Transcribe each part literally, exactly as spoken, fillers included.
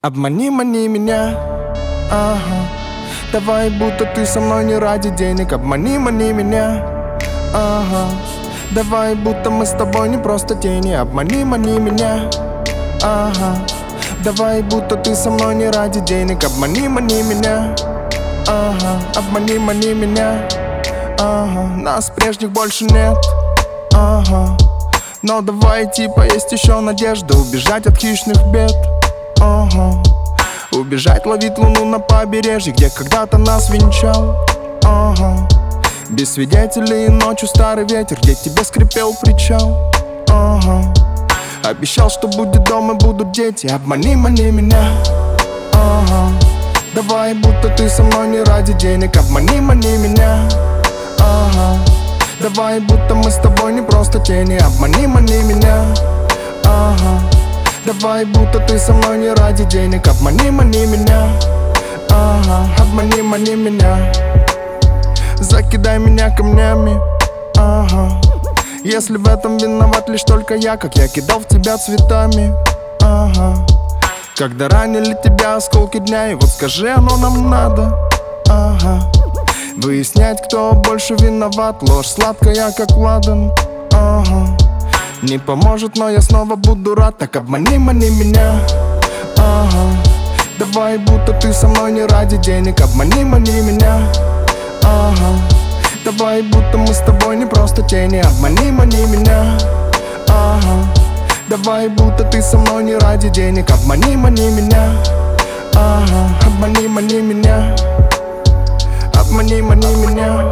Обмани, мани меня, ага. Давай, будто ты со мной не ради денег. Обмани, мани меня, ага. Давай, будто мы с тобой не просто тени. Обмани, мани меня, ага. Давай, будто ты со мной не ради денег. Обмани, мани меня, ага. Обмани, мани меня, ага. Нас прежних больше нет, ага. Но давай типа есть еще надежда убежать от хищных бед, ага. Убежать ловить луну на побережье, где когда-то нас венчал, ага. Без свидетелей ночью старый ветер, где тебе скрипел причал, ага. Обещал, что будет дома, будут дети. Обмани, мани меня, ага. Давай, будто ты со мной не ради денег. Обмани, мани меня, ага. Давай, будто мы с тобой не просто тени. Обмани, мани меня, ага. Давай, будто ты со мной не ради денег. Обмани, мани меня, ага. Обмани, мани меня. Закидай меня камнями, ага. Если в этом виноват лишь только я, как я кидал в тебя цветами, ага. Когда ранили тебя осколки дня, и вот скажи, оно нам надо, ага. Выяснять, кто больше виноват. Ложь сладкая, как ладан, ага. Не поможет, но я снова буду рад. Так обмани, мани меня, ага. Давай, будто ты со мной не ради денег. Обмани, мани меня, ага. Давай, будто мы с тобой не просто тени. Обмани, мани меня, ага. Давай, будто ты со мной не ради денег. Обмани, мани меня, ага. Обмани, мани меня, обмани, мани меня.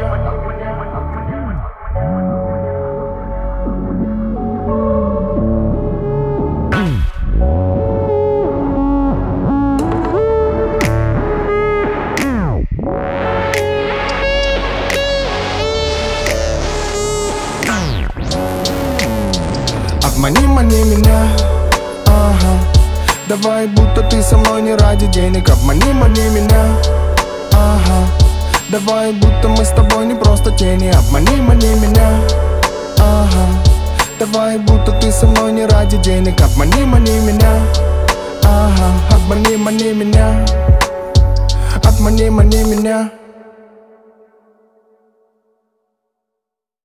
Обмани, мани меня, ага. Давай, будто ты со мной не ради денег. Обмани, мани меня, ага. Давай, будто мы с тобой не просто тени. Обмани, мани меня, ага. Давай, будто ты со мной не ради денег. Обмани, мани меня, ага. Обмани, мани меня, обмани, мани меня.